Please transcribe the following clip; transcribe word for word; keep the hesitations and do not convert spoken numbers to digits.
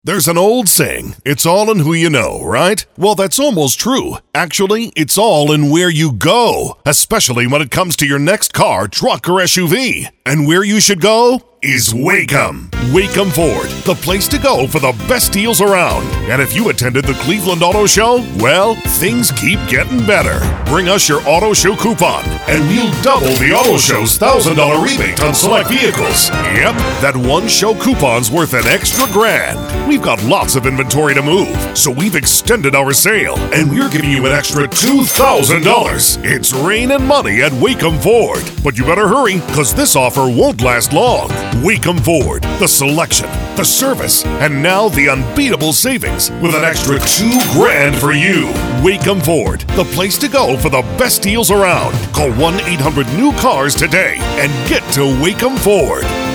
There's an old saying, it's all in who you know, right? Well, that's almost true. Actually, it's all in where you go, especially when it comes to your next car, truck, or S U V. And where you should go is Wacom. Wacom Ford, the place to go for the best deals around. And if you attended the Cleveland Auto Show, well, things keep getting better. Bring us your Auto Show coupon, and we'll double the Auto Show's one thousand dollars rebate on select vehicles. Yep, that one show coupon's worth an extra grand. We've got lots of inventory to move, so we've extended our sale, and we're giving you an extra two thousand dollars. It's raining money at Wacom Ford. But you better hurry, because this offer won't last long. Wacom Ford, the selection, the service, and now the unbeatable savings with an extra two grand for you. Wacom Ford, the place to go for the best deals around. Call one eight hundred new cars today and get to Wacom Ford.